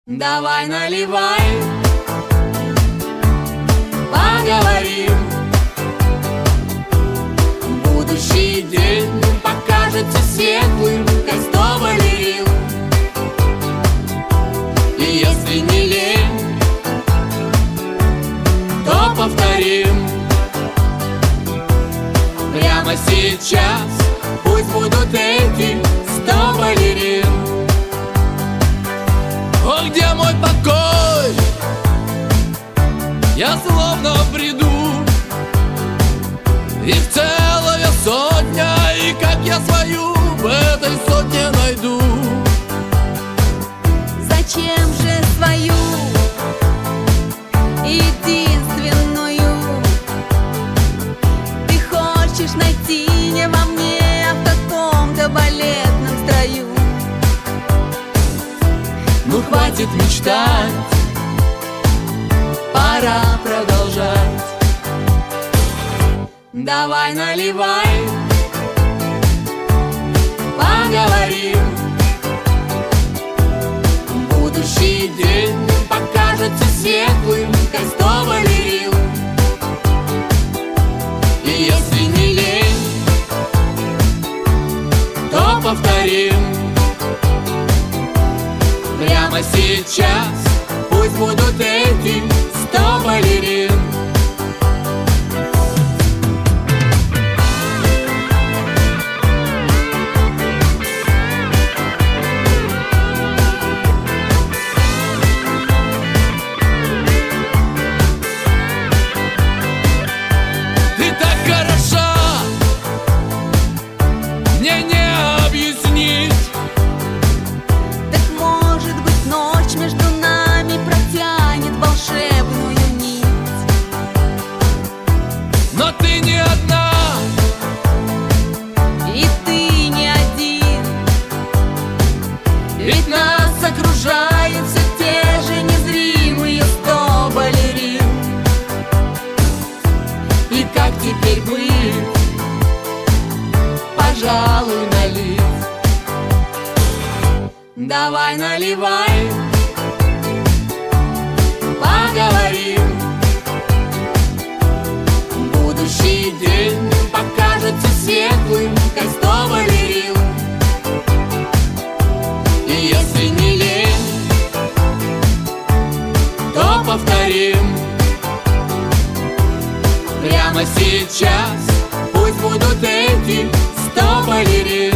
Давай наливай, поговорим. Будущий день покажется светлым, как 100 балерин. И если не лень, то повторим. Прямо сейчас пусть будут эти 100 балерин. О, где мой покой? Я словно бреду. Их целая сотня, и как я свою в этой сотне найду? Зачем же свою единственную ты хочешь найти не во мне, а в каком-то балетном строю? Ну хватит мечтать, пора продолжать. Давай наливай, поговорим. Будущий день покажется светлым, как 100 балерин. И если не лень, то повторим. Прямо сейчас пусть будут эти 100 балерин. Ты так хороша, мне не объяснить. Так может быть, ночь между нами протянет волшебную нить. Но ты не одна, И ты не один, Ведь нас окружают все те же незримые 100 балерин. И как теперь быть? Пожалуй, налить. Давай наливай, поговорим. Будущий день покажется светлым, как 100 балерин. И если не лень, то повторим. Прямо сейчас пусть будут эти 100 балерин.